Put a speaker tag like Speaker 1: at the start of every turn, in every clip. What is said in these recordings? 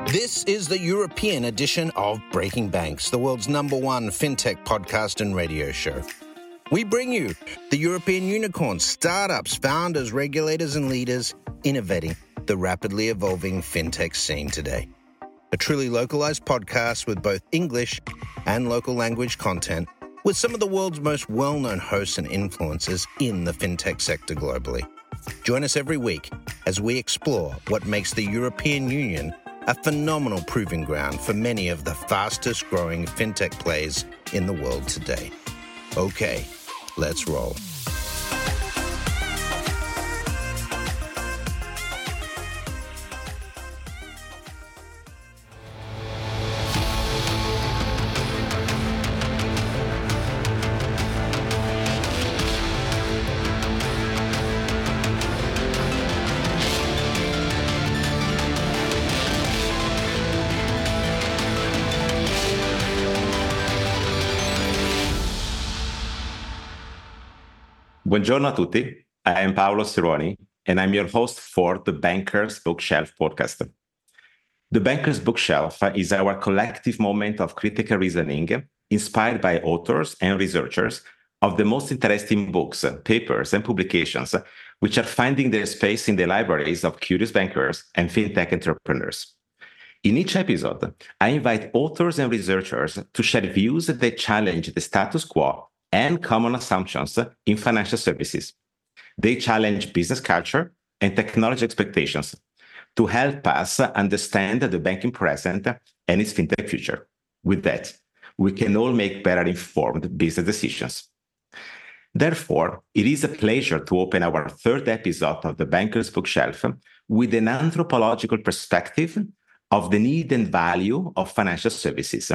Speaker 1: This is the European edition of Breaking Banks, the world's #1 fintech podcast and radio show. We bring you the European unicorns, startups, founders, regulators, and leaders innovating the rapidly evolving fintech scene today. A truly localized podcast with both English and local language content, with some of the world's most well-known hosts and influencers in the fintech sector globally. Join us every week as we explore what makes the European Union a phenomenal proving ground for many of the fastest growing fintech players in the world today. Okay, let's roll.
Speaker 2: Buongiorno a tutti. I am Paolo Sironi, and I'm your host for the Bankers Bookshelf podcast. The Bankers Bookshelf is our collective moment of critical reasoning inspired by authors and researchers of the most interesting books, papers, and publications which are finding their space in the libraries of curious bankers and fintech entrepreneurs. In each episode, I invite authors and researchers to share views that challenge the status quo and common assumptions in financial services. They challenge business culture and technology expectations to help us understand the banking present and its fintech future. With that, we can all make better informed business decisions. Therefore, it is a pleasure to open our third episode of the Bankers Bookshelf with an anthropological perspective of the need and value of financial services.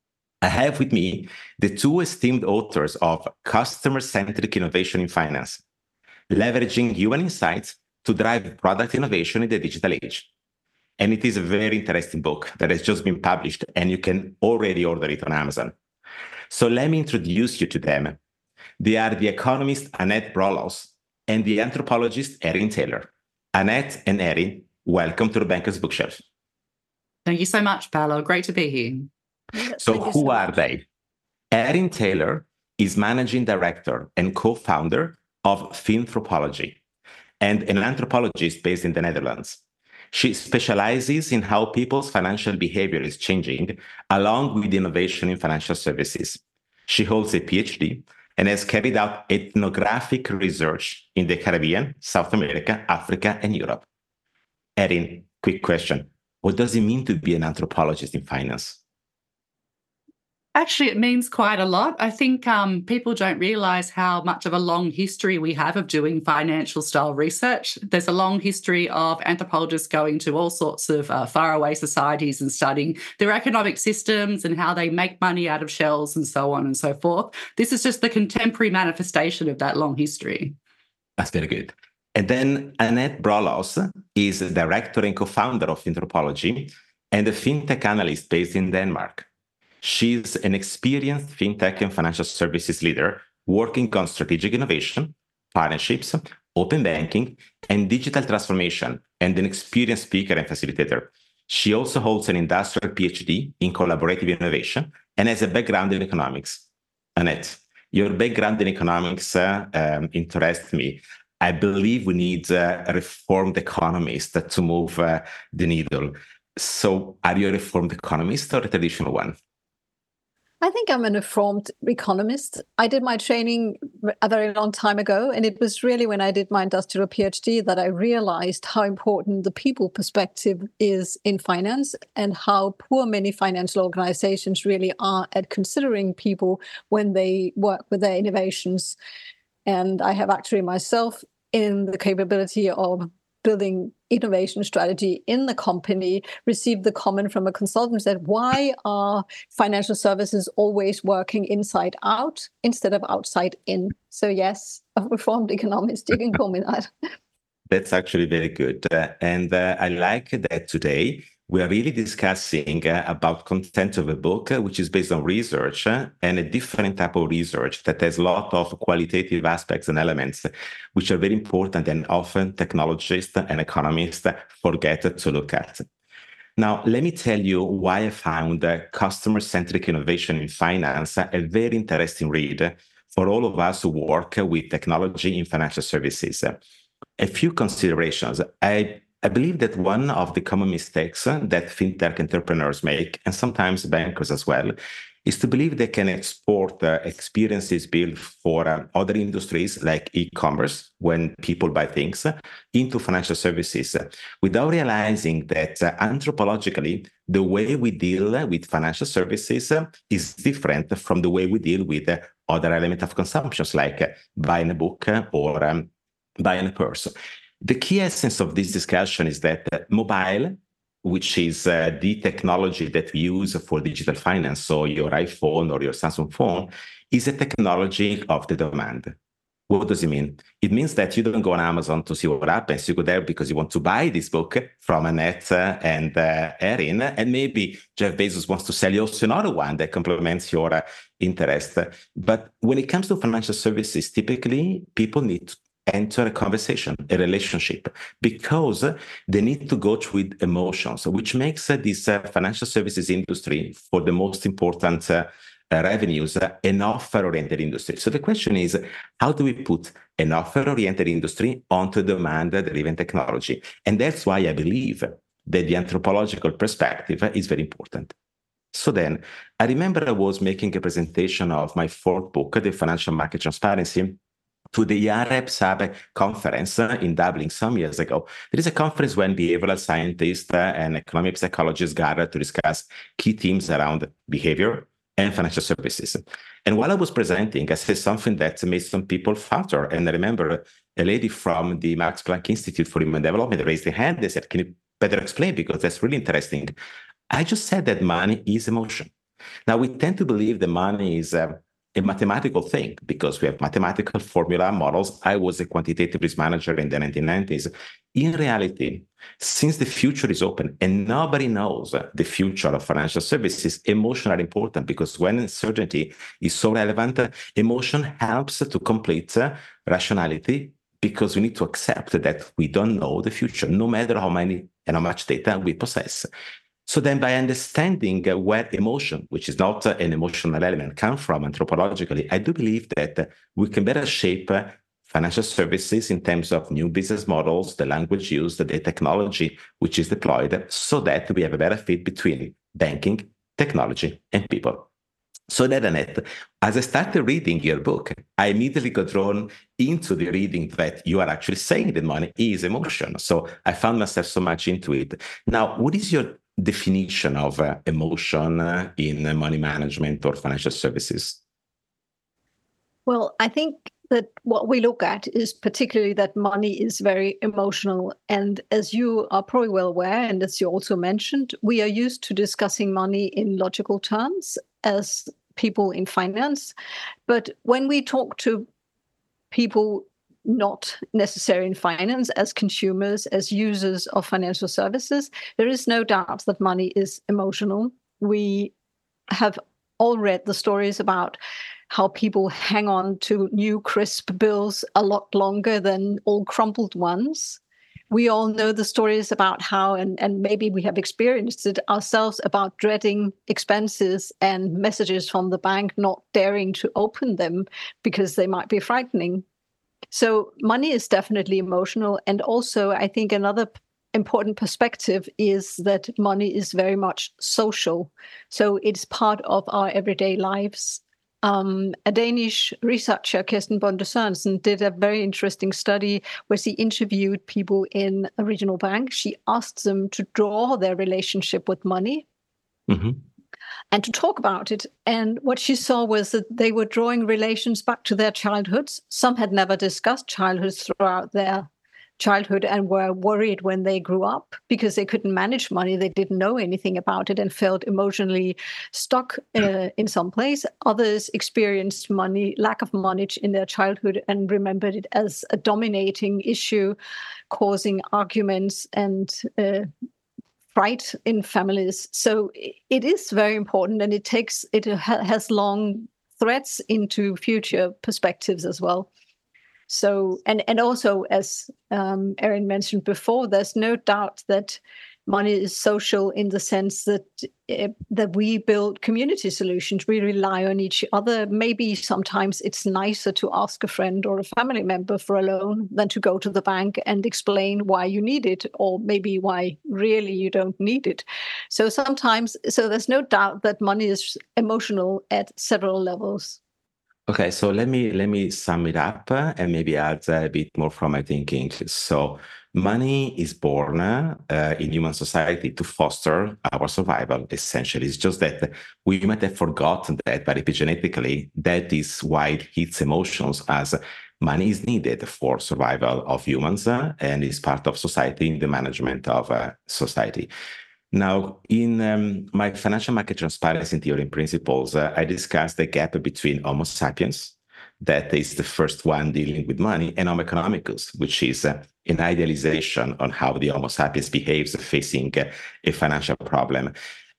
Speaker 2: I have with me the two esteemed authors of Customer-Centric Innovation in Finance, Leveraging Human Insights to Drive Product Innovation in the Digital Age. And it is a very interesting book that has just been published, and you can already order it on Amazon. So let me introduce you to them. They are the economist Annette Brolaus and the anthropologist Erin Taylor. Annette and Erin, welcome to the Bankers Bookshelf.
Speaker 3: Thank you so much, Paolo. Great to be here.
Speaker 2: So who are they? Erin Taylor is managing director and co-founder of Finthropology and an anthropologist based in the Netherlands. She specializes in how people's financial behavior is changing, along with innovation in financial services. She holds a PhD and has carried out ethnographic research in the Caribbean, South America, Africa, and Europe. Erin, quick question. What does it mean to be an anthropologist in finance?
Speaker 3: Actually, it means quite a lot. I think people don't realize how much of a long history we have of doing financial style research. There's a long history of anthropologists going to all sorts of faraway societies and studying their economic systems and how they make money out of shells and so on and so forth. This is just the contemporary manifestation of that long history.
Speaker 2: That's very good. And then Annette Brolaus is the director and co-founder of Finthropology and a fintech analyst based in Denmark. She's an experienced fintech and financial services leader working on strategic innovation, partnerships, open banking, and digital transformation, and an experienced speaker and facilitator. She also holds an industrial PhD in collaborative innovation and has a background in economics. Annette, your background in economics interests me. I believe we need a reformed economist to move the needle. So are you a reformed economist or a traditional one?
Speaker 4: I think I'm an informed economist. I did my training a very long time ago, and it was really when I did my industrial PhD that I realized how important the people perspective is in finance and how poor many financial organizations really are at considering people when they work with their innovations. And I have actually myself in the capability of building innovation strategy in the company, received the comment from a consultant that why are financial services always working inside out instead of outside in? So yes, a reformed economist, you can call me that.
Speaker 2: That's actually very good. And I like that today we are really discussing about content of a book, which is based on research and a different type of research that has a lot of qualitative aspects and elements, which are very important and often technologists and economists forget to look at. Now, let me tell you why I found customer-centric innovation in finance a very interesting read for all of us who work with technology in financial services. A few considerations. I believe that one of the common mistakes that fintech entrepreneurs make, and sometimes bankers as well, is to believe they can export experiences built for other industries like e-commerce, when people buy things, into financial services, without realizing that anthropologically, the way we deal with financial services is different from the way we deal with other elements of consumptions, like buying a book or buying a purse. The key essence of this discussion is that mobile, which is the technology that we use for digital finance, so your iPhone or your Samsung phone, is a technology of the demand. What does it mean? It means that you don't go on Amazon to see what happens. You go there because you want to buy this book from Annette and Erin, and maybe Jeff Bezos wants to sell you also another one that complements your interest. But when it comes to financial services, typically people need to enter a conversation, a relationship, because they need to go through emotions, which makes this financial services industry, for the most important revenues, an offer-oriented industry. So the question is, how do we put an offer-oriented industry onto demand-driven technology? And that's why I believe that the anthropological perspective is very important. So then, I remember I was making a presentation of my fourth book, The Financial Market Transparency, to the Yareb Sabe conference in Dublin some years ago. There is a conference when behavioral scientists and economic psychologists gather to discuss key themes around behavior and financial services. And while I was presenting, I said something that made some people falter. And I remember a lady from the Max Planck Institute for Human Development raised her hand. They said, "Can you better explain? Because that's really interesting." I just said that money is emotion. Now, we tend to believe that money is a mathematical thing because we have mathematical formula models. I was a quantitative risk manager in the 1990s. In reality, since the future is open and nobody knows the future of financial services, emotion are important because when uncertainty is so relevant, emotion helps to complete rationality because we need to accept that we don't know the future, no matter how many and how much data we possess. So then by understanding where emotion, which is not an emotional element, comes from anthropologically, I do believe that we can better shape financial services in terms of new business models, the language used, the technology which is deployed, so that we have a better fit between banking, technology, and people. So then, Annette, as I started reading your book, I immediately got drawn into the reading that you are actually saying that money is emotion. So I found myself so much into it. Now, what is your definition of emotion in money management or financial services?
Speaker 4: Well, I think that what we look at is particularly that money is very emotional. And as you are probably well aware, and as you also mentioned, we are used to discussing money in logical terms as people in finance. But when we talk to people not necessarily in finance, as consumers, as users of financial services, there is no doubt that money is emotional. We have all read the stories about how people hang on to new crisp bills a lot longer than old crumpled ones. We all know the stories about how, and maybe we have experienced it ourselves, about dreading expenses and messages from the bank, not daring to open them because they might be frightening. So money is definitely emotional. And also, I think another important perspective is that money is very much social. So it's part of our everyday lives. A Danish researcher, Kirsten Bonde Sørensen, did a very interesting study where she interviewed people in a regional bank. She asked them to draw their relationship with money. Mm-hmm. And to talk about it. And what she saw was that they were drawing relations back to their childhoods. Some had never discussed childhoods throughout their childhood and were worried when they grew up because they couldn't manage money. They didn't know anything about it and felt emotionally stuck in some place. Others experienced lack of money in their childhood and remembered it as a dominating issue, causing arguments and fright in families. So it is very important, and it has long threads into future perspectives as well. So, and also, as Erin mentioned before, there's no doubt that money is social in the sense that that we build community solutions. We rely on each other. Maybe sometimes it's nicer to ask a friend or a family member for a loan than to go to the bank and explain why you need it, or maybe why really you don't need it. So there's no doubt that money is emotional at several levels.
Speaker 2: Okay, so let me sum it up and maybe add a bit more from my thinking. So money is born in human society to foster our survival, essentially. It's just that we might have forgotten that, but epigenetically, that is why it hits emotions, as money is needed for survival of humans and is part of society in the management of society. Now, in my financial market transparency theory and principles, I discussed the gap between Homo sapiens, that is the first one dealing with money, and Homo economicus, which is an idealization on how the Homo sapiens behaves facing a financial problem.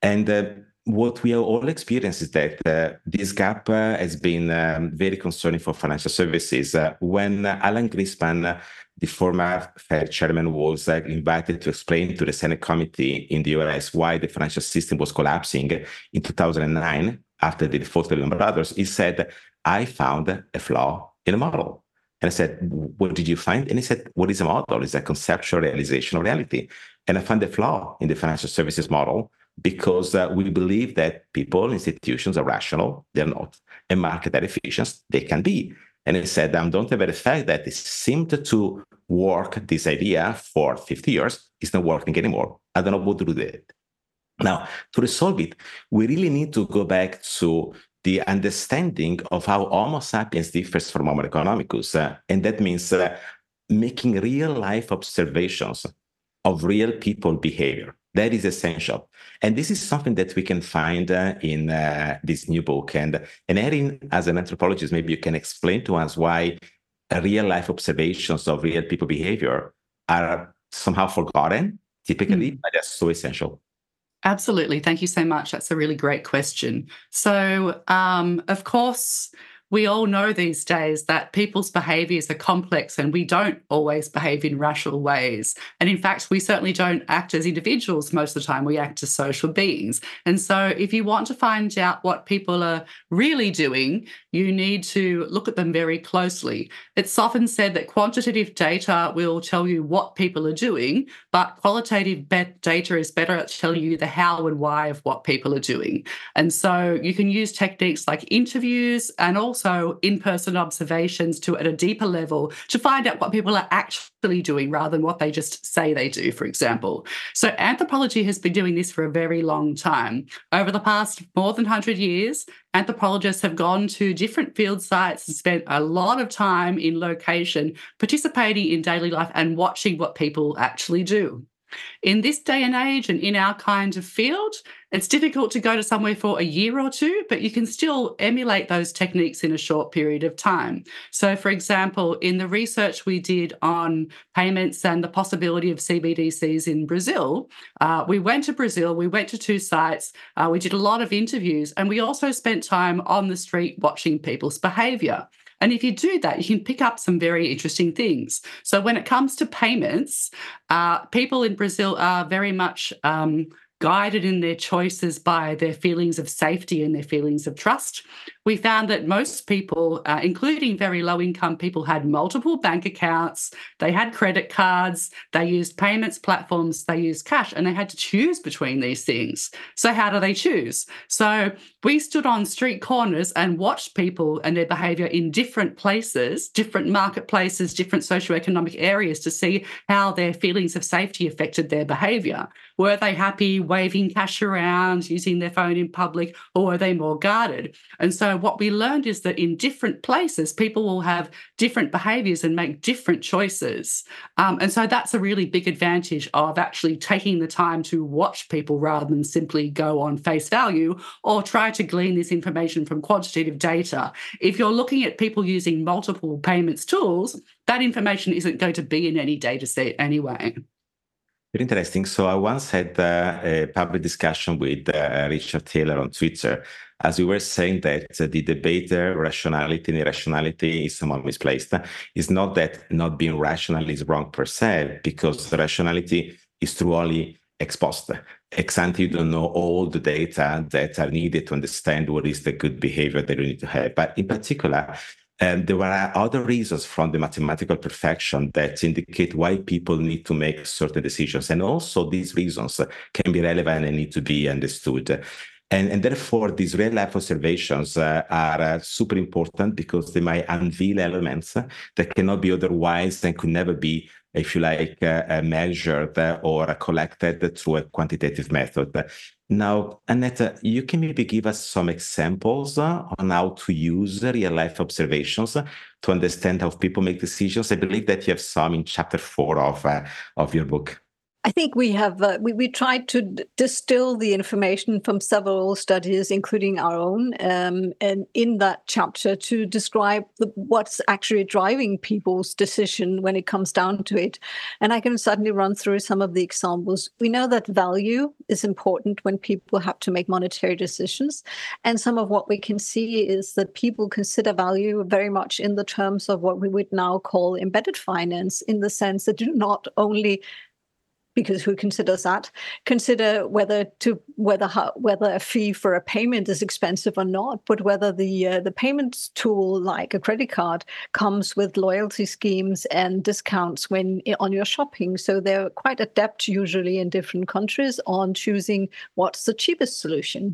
Speaker 2: And what we have all experienced is that this gap has been very concerning for financial services. When Alan Greenspan, the former Fed chairman, was invited to explain to the Senate committee in the US why the financial system was collapsing in 2009 after the default of Lehman Brothers, he said, "I found a flaw in the model." And I said, "What did you find?" And he said, "What is a model? It's a conceptual realization of reality." And I found a flaw in the financial services model because we believe that people, institutions are rational. They're not. And market are efficient. They can be. And he said, don't have the fact that it seemed to work, this idea, for 50 years. It's not working anymore. I don't know what to do with it. Now, to resolve it, we really need to go back to the understanding of how Homo sapiens differs from Homo economicus. And that means making real-life observations of real people behavior. That is essential. And this is something that we can find in this new book. And Erin, as an anthropologist, maybe you can explain to us why real-life observations of real people behavior are somehow forgotten, typically, but they're so essential.
Speaker 3: Absolutely. Thank you so much. That's a really great question. So, of course, we all know these days that people's behaviours are complex and we don't always behave in rational ways. And in fact, we certainly don't act as individuals most of the time. We act as social beings. And so if you want to find out what people are really doing, you need to look at them very closely. It's often said that quantitative data will tell you what people are doing, but qualitative data is better at telling you the how and why of what people are doing. And so you can use techniques like interviews and also in-person observations at a deeper level to find out what people are actually doing rather than what they just say they do, for example. So anthropology has been doing this for a very long time. Over the past more than 100 years, anthropologists have gone to different field sites and spent a lot of time in location participating in daily life and watching what people actually do. In this day and age and in our kind of field, it's difficult to go to somewhere for a year or two, but you can still emulate those techniques in a short period of time. So, for example, in the research we did on payments and the possibility of CBDCs in Brazil, we went to Brazil, we went to 2 sites, we did a lot of interviews, and we also spent time on the street watching people's behaviour. And if you do that, you can pick up some very interesting things. So when it comes to payments, people in Brazil are very much guided in their choices by their feelings of safety and their feelings of trust. We found that most people, including very low-income people, had multiple bank accounts, they had credit cards, they used payments platforms, they used cash, and they had to choose between these things. So how do they choose? So we stood on street corners and watched people and their behaviour in different places, different marketplaces, different socioeconomic areas to see how their feelings of safety affected their behaviour. Were they happy waving cash around, using their phone in public, or were they more guarded? And so what we learned is that in different places, people will have different behaviours and make different choices. And so that's a really big advantage of actually taking the time to watch people rather than simply go on face value or try to glean this information from quantitative data. If you're looking at people using multiple payments tools, that information isn't going to be in any data set anyway.
Speaker 2: Very interesting. So I once had a public discussion with Richard Taylor on Twitter, as we were saying that the debate rationality and irrationality is somewhat misplaced. It's not that not being rational is wrong per se, because rationality is true only ex post. Ex ante, you don't know all the data that are needed to understand what is the good behavior that you need to have. But in particular, there were other reasons from the mathematical perfection that indicate why people need to make certain decisions. And also these reasons can be relevant and need to be understood. And therefore, these real-life observations are super important because they might unveil elements that cannot be otherwise and could never be, if you like, measured or collected through a quantitative method. Now, Annette, you can maybe give us some examples on how to use real-life observations to understand how people make decisions. I believe that you have some in chapter 4 of your book.
Speaker 4: I think we have we tried to distill the information from several studies, including our own, and in that chapter to describe what's actually driving people's decision when it comes down to it. And I can certainly run through some of the examples. We know that value is important when people have to make monetary decisions. And some of what we can see is that people consider value very much in the terms of what we would now call embedded finance, in the sense that do not only, because who considers that, consider whether a fee for a payment is expensive or not, but whether the payments tool like a credit card comes with loyalty schemes and discounts when on your shopping. So they're quite adept usually in different countries on choosing what's the cheapest solution.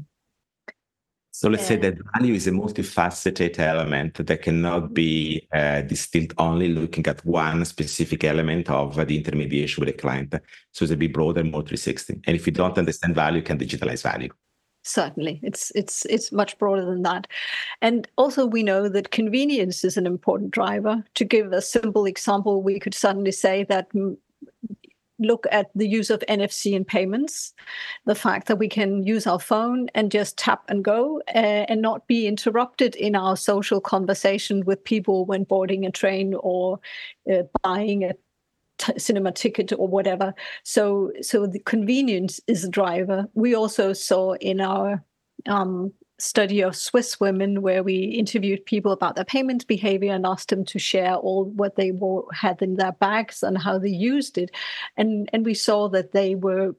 Speaker 2: So let's say that value is a multifaceted element that cannot be distilled only looking at one specific element of the intermediation with a client. So it's a bit broader, more 360. And if you don't understand value, you can digitalize value.
Speaker 4: Certainly, it's much broader than that. And also we know that convenience is an important driver. To give a simple example, we could certainly say that look at the use of NFC in payments, the fact that we can use our phone and just tap and go and not be interrupted in our social conversation with people when boarding a train or buying a cinema ticket or whatever. So the convenience is a driver. We also saw in our study of Swiss women, where we interviewed people about their payment behavior and asked them to share all what they had in their bags and how they used it, and we saw that they would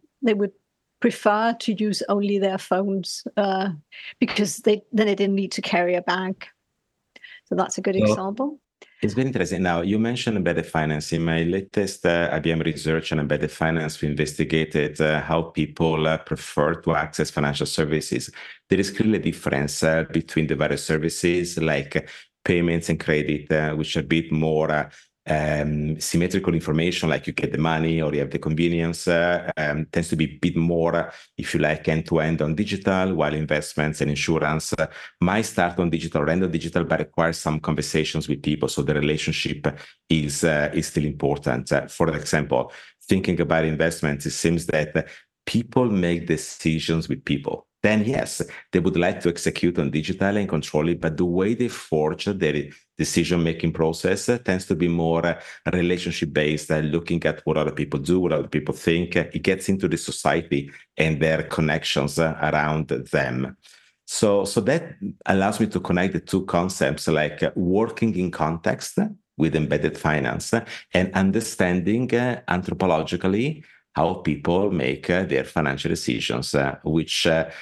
Speaker 4: prefer to use only their phones because then they didn't need to carry a bag. So that's a good example.
Speaker 2: It's very interesting. Now, you mentioned embedded finance. In my latest IBM research on embedded finance, we investigated how people prefer to access financial services. There is clearly a difference between the various services like payments and credit, which are a bit more symmetrical information, like you get the money or you have the convenience, tends to be a bit more, if you like, end-to-end on digital, while investments and insurance might start on digital or end on digital, but require some conversations with people. So the relationship is still important. For example, thinking about investments, it seems that people make decisions with people. Then yes, they would like to execute on digital and control it, but the way they forge their decision-making process tends to be more relationship-based, looking at what other people do, what other people think. It gets into the society and their connections around them. So that allows me to connect the two concepts, like working in context with embedded finance and understanding anthropologically how people make their financial decisions, which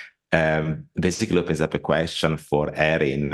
Speaker 2: basically opens up a question for Erin.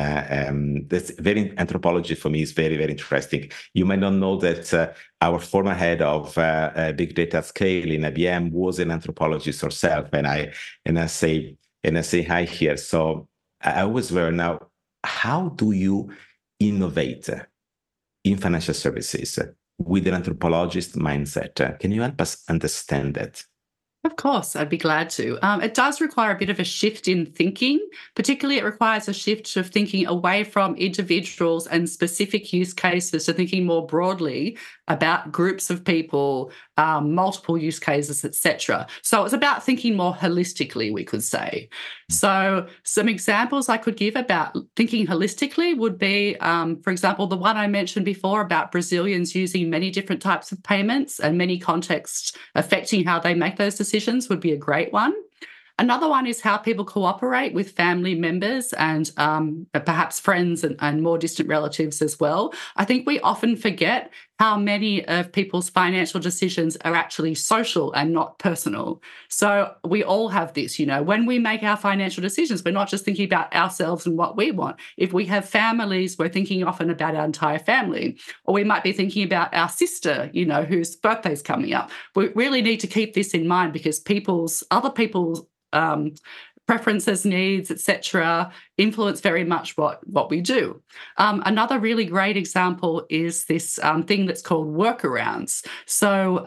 Speaker 2: Anthropology for me is very, very interesting. You might not know that our former head of big data at scale in IBM was an anthropologist herself, and I say hi here. So I was wondering now, how do you innovate in financial services with an anthropologist mindset? Can you help us understand that?
Speaker 3: Of course, I'd be glad to. It does require a bit of a shift in thinking. Particularly, it requires a shift of thinking away from individuals and specific use cases to thinking more broadly about groups of people, multiple use cases, etc. So it's about thinking more holistically, we could say. So some examples I could give about thinking holistically would be, for example, the one I mentioned before about Brazilians using many different types of payments and many contexts affecting how they make those decisions would be a great one. Another one is how people cooperate with family members and perhaps friends and more distant relatives as well. I think we often forget how many of people's financial decisions are actually social and not personal. So we all have this, when we make our financial decisions, we're not just thinking about ourselves and what we want. If we have families, we're thinking often about our entire family, or we might be thinking about our sister, whose birthday's coming up. We really need to keep this in mind because other people's preferences, needs, etc., influence very much what we do. Another really great example is this thing that's called workarounds. So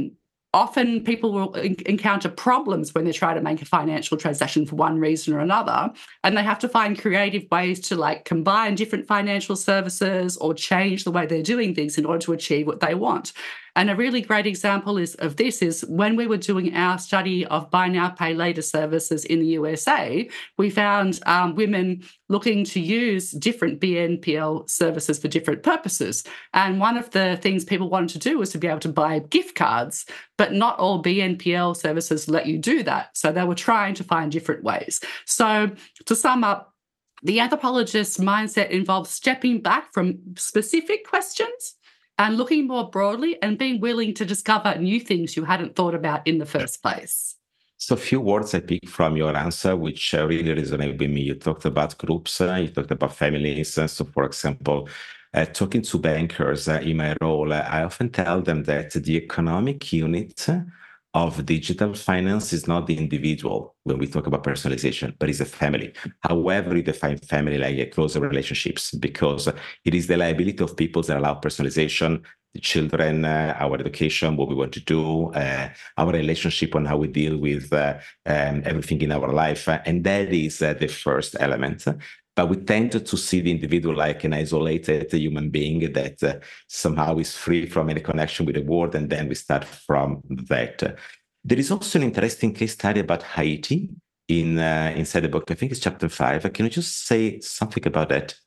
Speaker 3: often people will encounter problems when they try to make a financial transaction for one reason or another, and they have to find creative ways to combine different financial services or change the way they're doing things in order to achieve what they want. And a really great example of this is when we were doing our study of buy now, pay later services in the USA, we found women looking to use different BNPL services for different purposes. And one of the things people wanted to do was to be able to buy gift cards, but not all BNPL services let you do that. So they were trying to find different ways. So to sum up, the anthropologist's mindset involves stepping back from specific questions and looking more broadly and being willing to discover new things you hadn't thought about in the first place.
Speaker 2: So a few words I picked from your answer, which really resonate with me. You talked about groups, you talked about families. So for example, talking to bankers in my role, I often tell them that the economic unit of digital finance is not the individual when we talk about personalization, but it's a family. However, we define family like a closer relationships because it is the liability of people that allow personalization, the children, our education, what we want to do, our relationship on how we deal with everything in our life. And that is the first element. But we tend to see the individual like an isolated human being that somehow is free from any connection with the world, and then we start from that. There is also an interesting case study about Haiti inside the book. I think it's chapter 5. Can you just say something about that?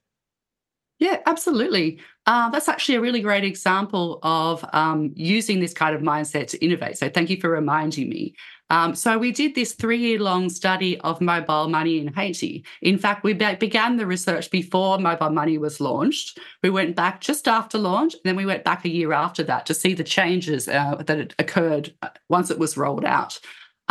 Speaker 3: Yeah, absolutely. That's actually a really great example of using this kind of mindset to innovate. So thank you for reminding me. So we did this 3-year-long study of mobile money in Haiti. In fact, we began the research before mobile money was launched. We went back just after launch, and then we went back a year after that to see the changes that had occurred once it was rolled out.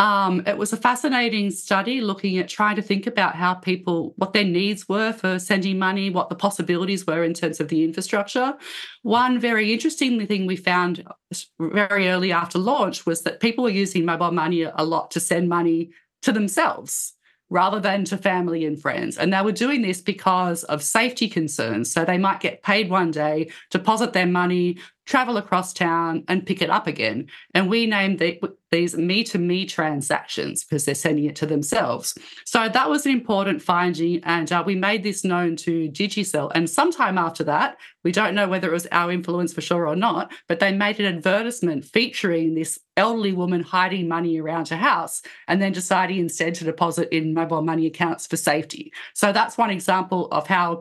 Speaker 3: It was a fascinating study looking at trying to think about how people, what their needs were for sending money, what the possibilities were in terms of the infrastructure. One very interesting thing we found very early after launch was that people were using mobile money a lot to send money to themselves rather than to family and friends. And they were doing this because of safety concerns. So they might get paid one day, deposit their money, travel across town and pick it up again. And we named these me-to-me transactions because they're sending it to themselves. So that was an important finding, and we made this known to Digicel. And sometime after that, we don't know whether it was our influence for sure or not, but they made an advertisement featuring this elderly woman hiding money around her house and then deciding instead to deposit in mobile money accounts for safety. So that's one example of how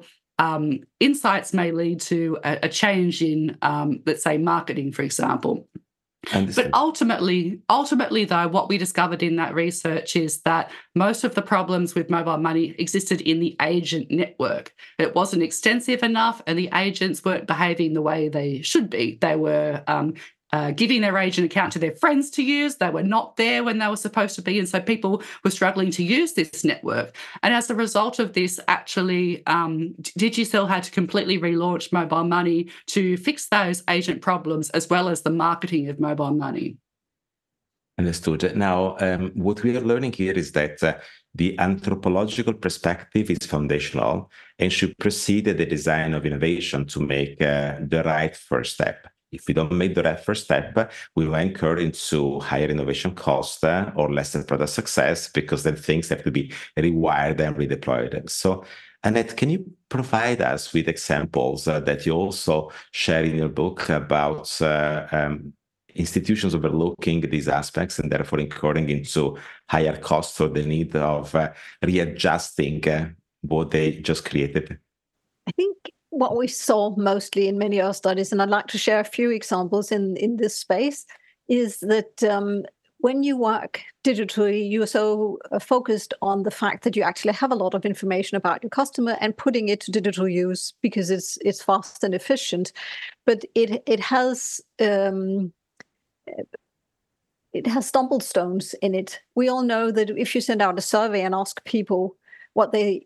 Speaker 3: insights may lead to a change in, let's say, marketing, for example. But ultimately, though, what we discovered in that research is that most of the problems with mobile money existed in the agent network. It wasn't extensive enough, and the agents weren't behaving the way they should be. They were giving their agent account to their friends to use. They were not there when they were supposed to be. And so people were struggling to use this network. And as a result of this, actually, Digicel had to completely relaunch mobile money to fix those agent problems as well as the marketing of mobile money.
Speaker 2: Understood. Now, what we are learning here is that the anthropological perspective is foundational and should precede the design of innovation to make the right first step. If we don't make the right first step, we will incur into higher innovation cost or lesser product success because then things have to be rewired and redeployed. So, Annette, can you provide us with examples that you also share in your book about institutions overlooking these aspects and therefore incurring into higher costs or the need of readjusting what they just created?
Speaker 4: I think what we saw mostly in many of our studies, and I'd like to share a few examples in this space, is that when you work digitally, you're so focused on the fact that you actually have a lot of information about your customer and putting it to digital use because it's fast and efficient. But it has stumble stones in it. We all know that if you send out a survey and ask people what they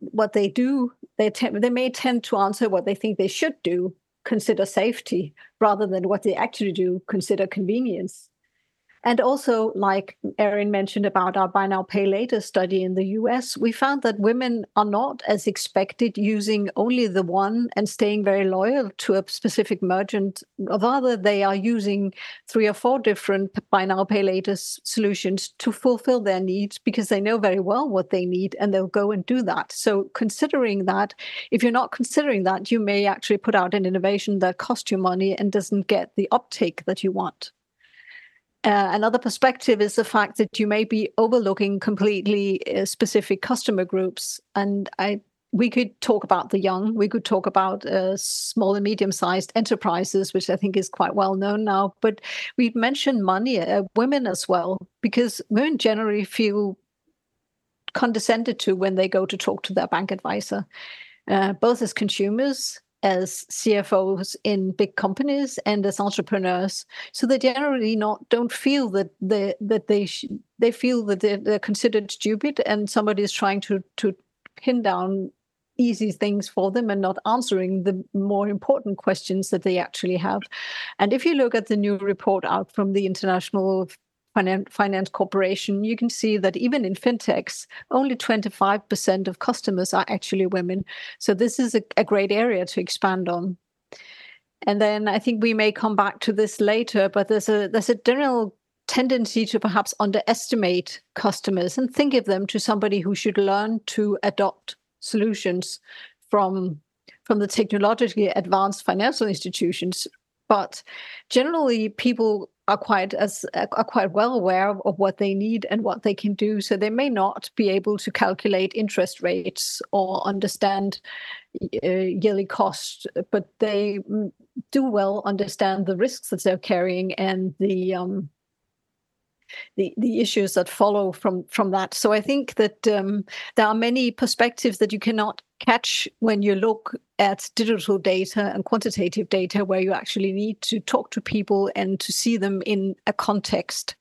Speaker 4: do, they may tend to answer what they think they should do, consider safety, rather than what they actually do, consider convenience. And also, like Erin mentioned about our Buy Now, Pay Later study in the US, we found that women are not, as expected, using only the one and staying very loyal to a specific merchant. Rather, they are using 3 or 4 different Buy Now, Pay Later solutions to fulfill their needs because they know very well what they need and they'll go and do that. So considering that, if you're not considering that, you may actually put out an innovation that costs you money and doesn't get the uptake that you want. Another perspective is the fact that you may be overlooking completely specific customer groups. And we could talk about the young, we could talk about small and medium-sized enterprises, which I think is quite well known now. But we've mentioned women as well, because women generally feel condescended to when they go to talk to their bank advisor, both as consumers, as CFOs in big companies, and as entrepreneurs. So they generally don't feel that they feel that they're considered stupid and somebody is trying to pin down easy things for them and not answering the more important questions that they actually have. And if you look at the new report out from the International Finance Corporation, you can see that even in fintechs, only 25% of customers are actually women. So this is a great area to expand on. And then I think we may come back to this later, but there's a general tendency to perhaps underestimate customers and think of them to somebody who should learn to adopt solutions from the technologically advanced financial institutions. But generally, people are quite well aware of what they need and what they can do. So they may not be able to calculate interest rates or understand yearly costs, but they do well understand the risks that they're carrying and the issues that follow from that. So I think that there are many perspectives that you cannot catch when you look at digital data and quantitative data, where you actually need to talk to people and to see them in a context.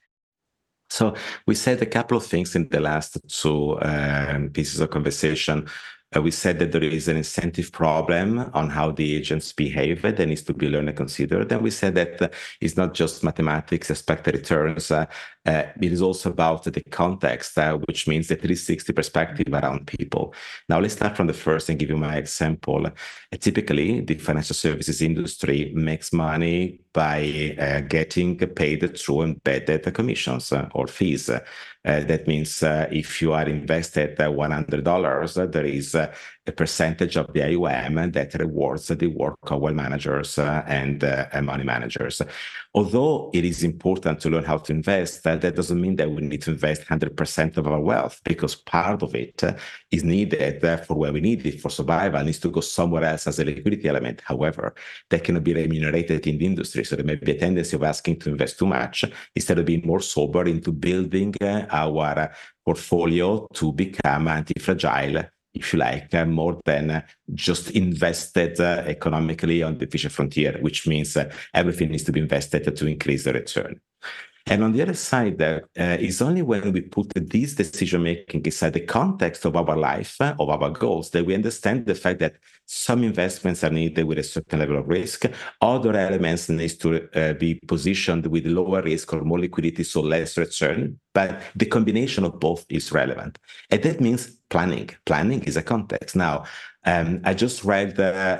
Speaker 2: So we said a couple of things in the last 2 pieces of conversation. We said that there is an incentive problem on how the agents behave that needs to be learned and considered. And we said that it's not just mathematics, expected returns. It is also about the context, which means the 360 perspective around people. Now, let's start from the first and give you my example. Typically, the financial services industry makes money by getting paid through embedded commissions or fees. That means if you are invested $100, there is a percentage of the AUM that rewards the work of wealth managers and money managers. Although it is important to learn how to invest, that doesn't mean that we need to invest 100% of our wealth, because part of it is needed for where we need it for survival. It needs to go somewhere else as a liquidity element. However, that cannot be remunerated in the industry. So there may be a tendency of asking to invest too much instead of being more sober into building our portfolio to become anti-fragile, if you like, more than just invested economically on the efficient frontier, which means everything needs to be invested to increase the return. And on the other side, it's only when we put this decision-making inside the context of our life, of our goals, that we understand the fact that some investments are needed with a certain level of risk. Other elements need to be positioned with lower risk or more liquidity, so less return. But the combination of both is relevant. And that means planning. Planning is a context. Now, I just read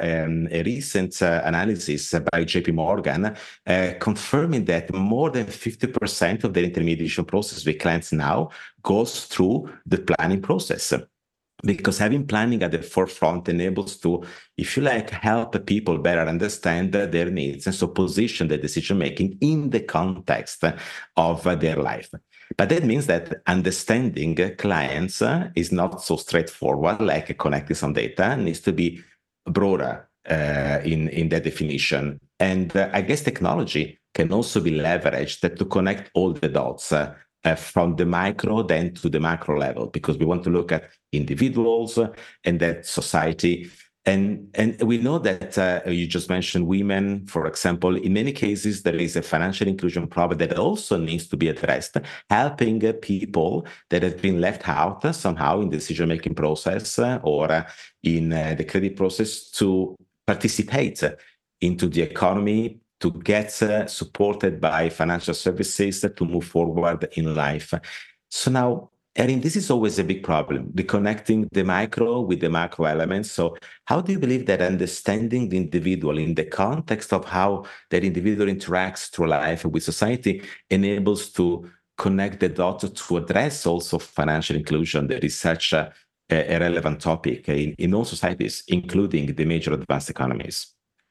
Speaker 2: a recent analysis by JP Morgan confirming that more than 50% of the intermediation process with clients now goes through the planning process. Because having planning at the forefront enables to, if you like, help people better understand their needs and so position the decision-making in the context of their life. But that means that understanding clients is not so straightforward, like connecting some data. It needs to be broader in that definition. And I guess technology can also be leveraged to connect all the dots from the micro then to the macro level, because we want to look at individuals and that society. And we know that you just mentioned women, for example. In many cases, there is a financial inclusion problem that also needs to be addressed, helping people that have been left out somehow in the decision-making process or in the credit process to participate into the economy, to get supported by financial services to move forward in life. So now, Erin, this is always a big problem, the connecting the micro with the macro elements. So how do you believe that understanding the individual in the context of how that individual interacts through life with society enables to connect the dots to address also financial inclusion that is such a relevant topic in all societies, including the major advanced economies?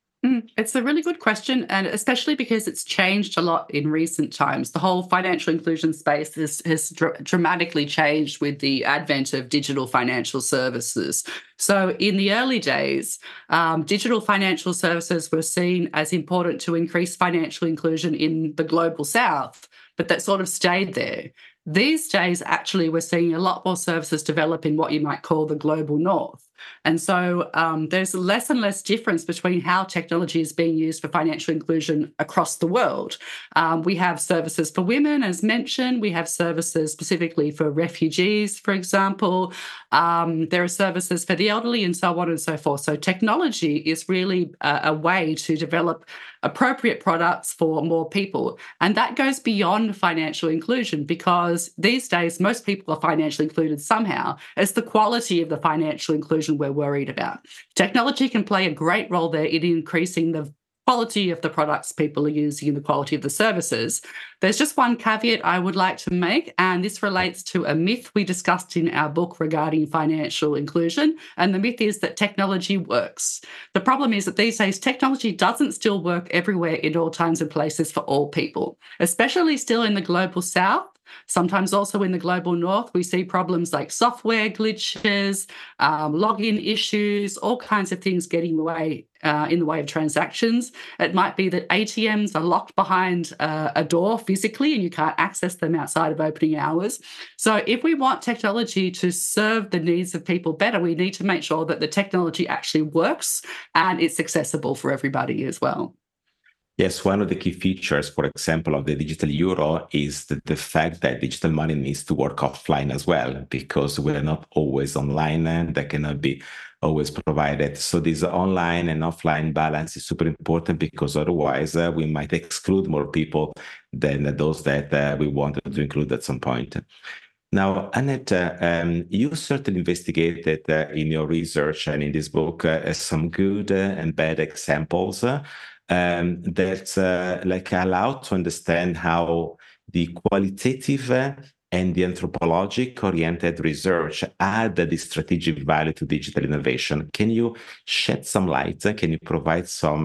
Speaker 3: It's a really good question, and especially because it's changed a lot in recent times. The whole financial inclusion space has dramatically changed with the advent of digital financial services. So in the early days, digital financial services were seen as important to increase financial inclusion in the global south, but that sort of stayed there. These days, actually, we're seeing a lot more services develop in what you might call the global north. And so there's less and less difference between how technology is being used for financial inclusion across the world. We have services for women, as mentioned. We have services specifically for refugees, for example. There are services for the elderly and so on and so forth. So technology is really a way to develop appropriate products for more people. And that goes beyond financial inclusion, because these days, most people are financially included somehow. It's the quality of the financial inclusion we're worried about. Technology can play a great role there in increasing the quality of the products people are using and the quality of the services. There's just one caveat I would like to make, and this relates to a myth we discussed in our book regarding financial inclusion. And the myth is that technology works. The problem is that these days technology doesn't still work everywhere in all times and places for all people, especially still in the global south. Sometimes also in the global north, we see problems like software glitches, login issues, all kinds of things getting in the way of transactions. It might be that ATMs are locked behind a door physically and you can't access them outside of opening hours. So if we want technology to serve the needs of people better, we need to make sure that the technology actually works and it's accessible for everybody as well.
Speaker 2: Yes, one of the key features, for example, of the digital euro is the fact that digital money needs to work offline as well, because we're not always online and that cannot be always provided. So this online and offline balance is super important, because otherwise we might exclude more people than those that we wanted to include at some point. Now, Annette, you certainly investigated in your research and in this book some good and bad examples that allow to understand how the qualitative and the anthropologic-oriented research add the strategic value to digital innovation. Can you shed some light? Can you provide some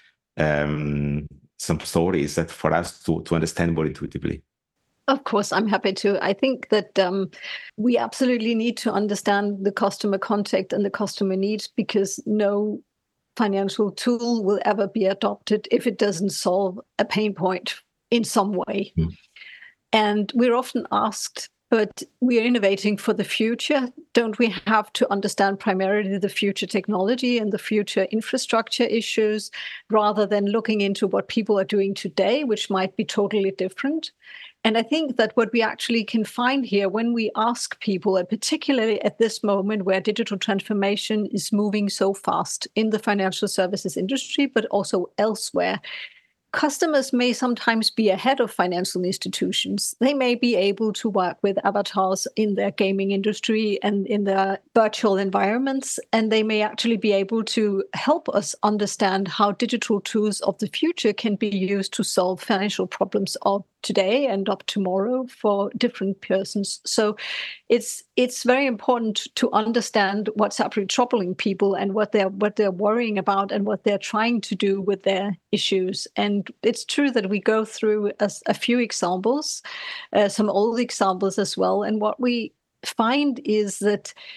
Speaker 2: stories that for us to understand more intuitively?
Speaker 4: Of course, I'm happy to. I think that we absolutely need to understand the customer context and the customer needs, because no financial tool will ever be adopted if it doesn't solve a pain point in some way. And we're often asked, but we are innovating for the future. Don't we have to understand primarily the future technology and the future infrastructure issues, rather than looking into what people are doing today, which might be totally different? And I think that what we actually can find here when we ask people, and particularly at this moment where digital transformation is moving so fast in the financial services industry, but also elsewhere, customers may sometimes be ahead of financial institutions. They may be able to work with avatars in their gaming industry and in their virtual environments, and they may actually be able to help us understand how digital tools of the future can be used to solve financial problems of today and of tomorrow for different persons. So it's very important to understand what's actually troubling people and what they're worrying about and what they're trying to do with their issues. And it's true that we go through a few examples, some old examples as well. And what we find is that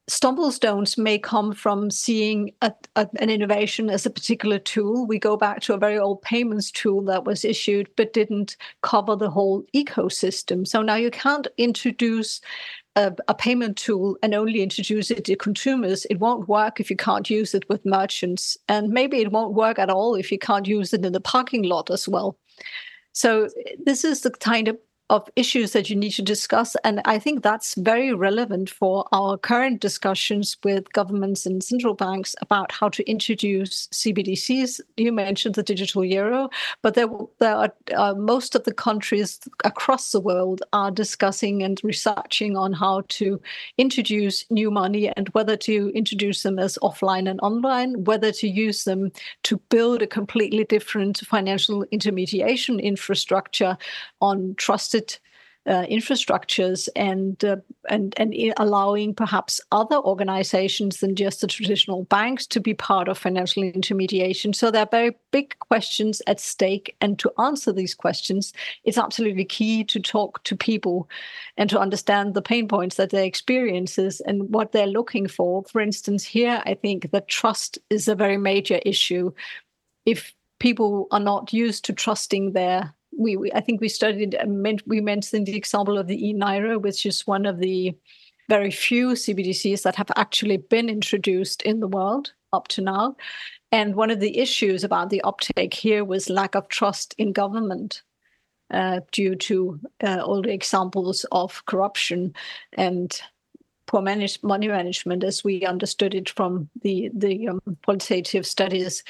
Speaker 4: stumble stones may come from seeing an innovation as a particular tool. We go back to a very old payments tool that was issued but didn't cover the whole ecosystem. So now you can't introduce a payment tool and only introduce it to consumers. It won't work if you can't use it with merchants. And maybe it won't work at all if you can't use it in the parking lot as well. So this is the kind of issues that you need to discuss. And I think that's very relevant for our current discussions with governments and central banks about how to introduce CBDCs. You mentioned the digital euro, but there are most of the countries across the world are discussing and researching on how to introduce new money and whether to introduce them as offline and online, whether to use them to build a completely different financial intermediation infrastructure on trusted infrastructures and allowing perhaps other organizations than just the traditional banks to be part of financial intermediation. So there are very big questions at stake. And to answer these questions, it's absolutely key to talk to people and to understand the pain points that they experiences and what they're looking for. For instance, here, I think that trust is a very major issue. If people are not used to trusting I think we mentioned the example of the eNaira, which is one of the very few CBDCs that have actually been introduced in the world up to now. And one of the issues about the uptake here was lack of trust in government due to all the examples of corruption and poor money management, as we understood it from the qualitative studies.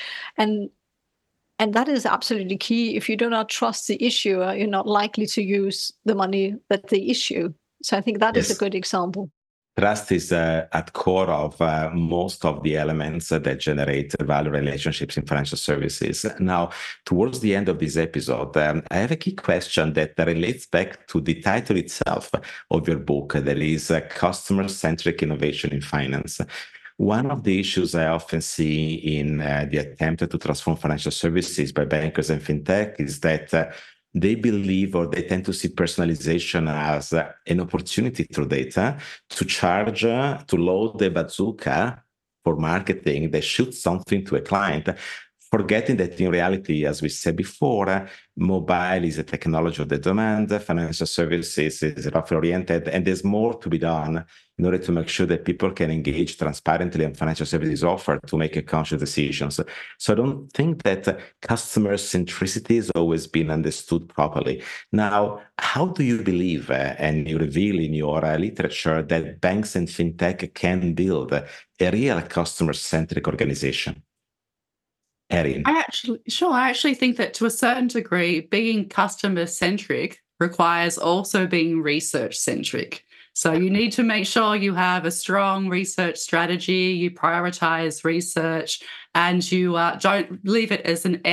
Speaker 4: And that is absolutely key. If you do not trust the issuer, you're not likely to use the money that they issue. So I think that is a good example.
Speaker 2: Trust is at core of most of the elements that generate value relationships in financial services. Now, towards the end of this episode, I have a key question that relates back to the title itself of your book. That is customer-centric innovation in finance. One of the issues I often see in the attempt to transform financial services by bankers and fintech is that they believe, or they tend to see personalization as an opportunity through data to charge, to load the bazooka for marketing that shoots something to a client, forgetting that in reality, as we said before, mobile is a technology of the demand, financial services is roughly oriented, and there's more to be done in order to make sure that people can engage transparently on financial services offered to make conscious decisions. So I don't think that customer centricity has always been understood properly. Now, how do you believe, and you reveal in your literature, that banks and fintech can build a real customer-centric organization? Erin.
Speaker 3: I actually think that to a certain degree, being customer-centric requires also being research-centric. So you need to make sure you have a strong research strategy, you prioritize research, and you don't leave it as an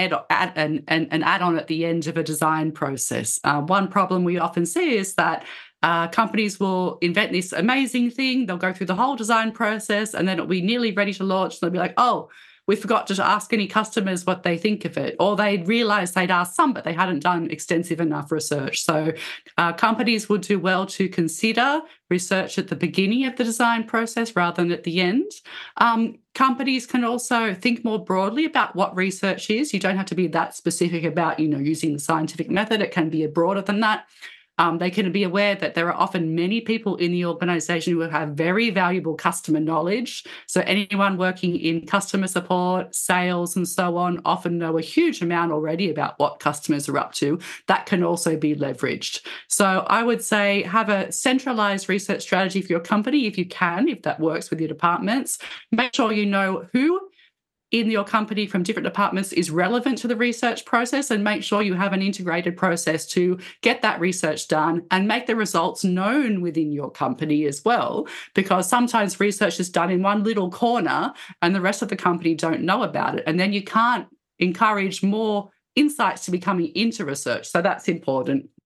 Speaker 3: add-on at the end of a design process. One problem we often see is that companies will invent this amazing thing, they'll go through the whole design process, and then it'll be nearly ready to launch, and they'll be like, oh, we forgot to ask any customers what they think of it, or they'd realised they'd asked some, but they hadn't done extensive enough research. So companies would do well to consider research at the beginning of the design process rather than at the end. Companies can also think more broadly about what research is. You don't have to be that specific about, using the scientific method. It can be broader than that. They can be aware that there are often many people in the organization who have very valuable customer knowledge. So anyone working in customer support, sales, and so on often know a huge amount already about what customers are up to. That can also be leveraged. So I would say have a centralized research strategy for your company if you can, if that works with your departments. Make sure you know who in your company from different departments is relevant to the research process, and make sure you have an integrated process to get that research done and make the results known within your company as well, because sometimes research is done in one little corner and the rest of the company don't know about it, and then you can't encourage more insights to be coming into research. So that's important.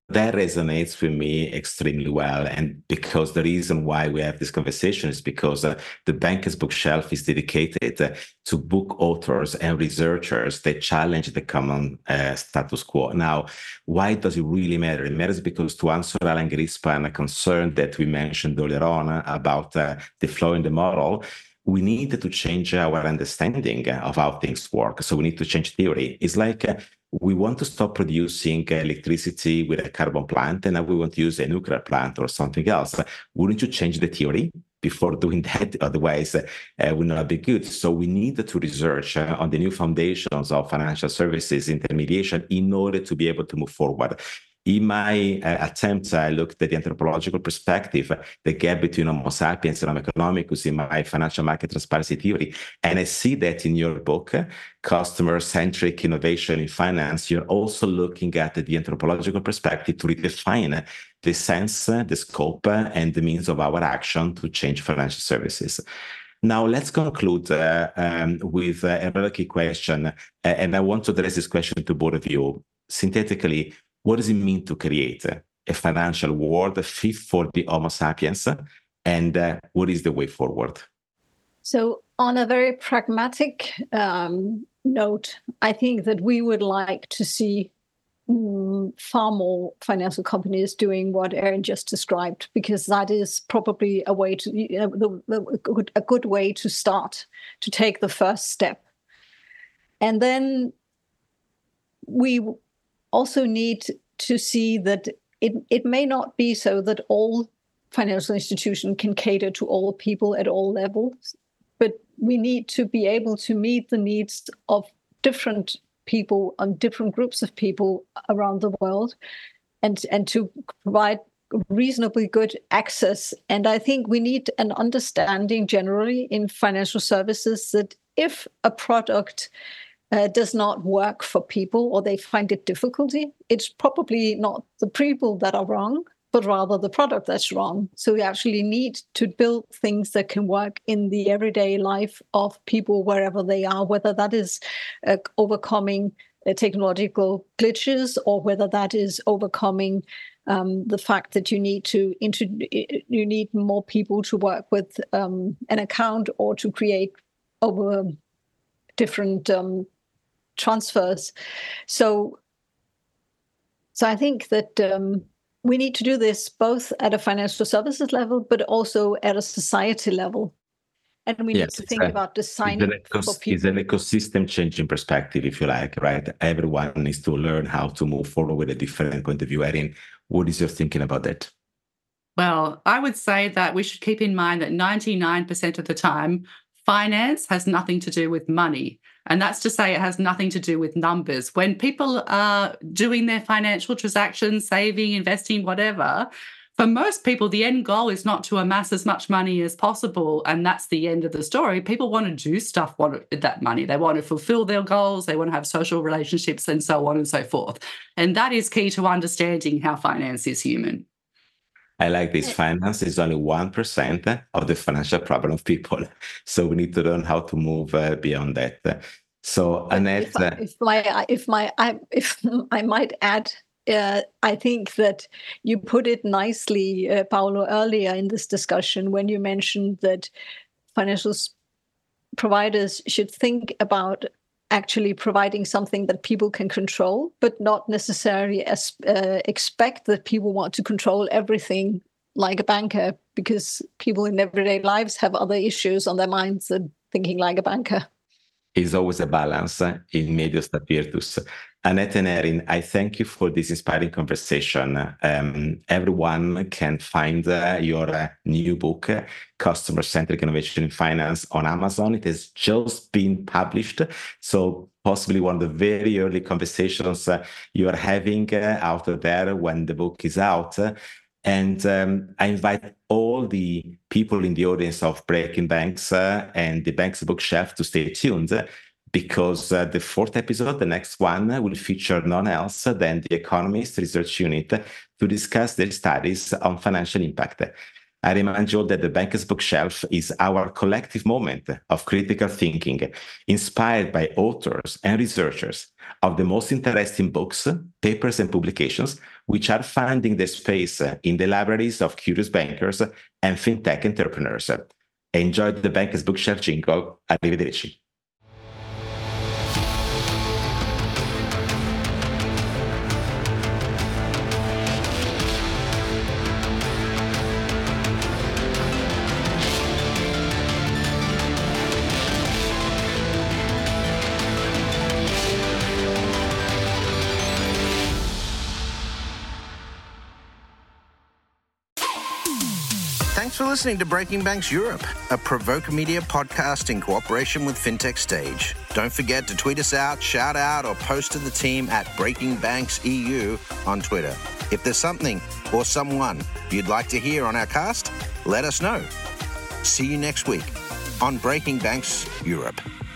Speaker 2: that resonates with me extremely well. And because the reason why we have this conversation is because the Banker's Bookshelf is dedicated to book authors and researchers that challenge the common status quo. Now, why does it really matter? It matters because, to answer Alan Greenspan concern that we mentioned earlier on about the flaw in the model, we need to change our understanding of how things work. So we need to change theory. It's like we want to stop producing electricity with a carbon plant, and now we want to use a nuclear plant or something else. We need to change the theory before doing that. Otherwise, will not be good. So we need to research on the new foundations of financial services intermediation in order to be able to move forward. In my attempts, I looked at the anthropological perspective, the gap between Homo sapiens and Homo economicus in my financial market transparency theory. And I see that in your book, Customer-Centric Innovation in Finance, you're also looking at the anthropological perspective to redefine the sense, the scope, and the means of our action to change financial services. Now, let's conclude with a really key question. And I want to address this question to both of you. Synthetically, what does it mean to create a financial world fit for the Homo sapiens? And what is the way forward?
Speaker 4: So on a very pragmatic note, I think that we would like to see far more financial companies doing what Erin just described, because that is probably a way to a good way to start, to take the first step. And then we also need to see that it may not be so that all financial institutions can cater to all people at all levels, but we need to be able to meet the needs of different people and different groups of people around the world, and to provide reasonably good access. And I think we need an understanding generally in financial services that if a product does not work for people or they find it difficulty, it's probably not the people that are wrong, but rather the product that's wrong. So we actually need to build things that can work in the everyday life of people wherever they are, whether that is overcoming technological glitches or whether that is overcoming the fact that you need more people to work with an account or to create over different transfers. So I think that we need to do this both at a financial services level, but also at a society level. And we need to think about designing for people.
Speaker 2: It's an ecosystem changing perspective, if you like, right? Everyone needs to learn how to move forward with a different point of view. Erin, what is your thinking about that?
Speaker 3: Well, I would say that we should keep in mind that 99% of the time, finance has nothing to do with money. And that's to say it has nothing to do with numbers. When people are doing their financial transactions, saving, investing, whatever, for most people, the end goal is not to amass as much money as possible. And that's the end of the story. People want to do stuff with that money. They want to fulfill their goals. They want to have social relationships and so on and so forth. And that is key to understanding how finance is human.
Speaker 2: I like this. Finance is only 1% of the financial problem of people. So we need to learn how to move beyond that. So Annette,
Speaker 4: if I might add, I think that you put it nicely, Paolo, earlier in this discussion when you mentioned that financial providers should think about actually providing something that people can control, but not necessarily expect that people want to control everything like a banker, because people in everyday lives have other issues on their minds than thinking like a banker.
Speaker 2: Is always a balance in medio sta virtus. Annette and Erin, I thank you for this inspiring conversation. Everyone can find your new book, Customer-Centric Innovation in Finance, on Amazon. It has just been published, so possibly one of the very early conversations you are having out there when the book is out. And I invite all the people in the audience of Breaking Banks and the Banker's Bookshelf to stay tuned, because the fourth episode, the next one, will feature none else than the Economist Research Unit to discuss their studies on financial impact. I remind you all that the Banker's Bookshelf is our collective moment of critical thinking, inspired by authors and researchers of the most interesting books, papers, and publications, which are finding their space in the libraries of curious bankers and fintech entrepreneurs. Enjoy the Banker's Bookshelf jingle. Arrivederci.
Speaker 1: Thanks for listening to Breaking Banks Europe, a Provoke Media podcast in cooperation with FinTech Stage. Don't forget to tweet us out, shout out, or post to the team at Breaking Banks EU on Twitter. If there's something or someone you'd like to hear on our cast, let us know. See you next week on Breaking Banks Europe.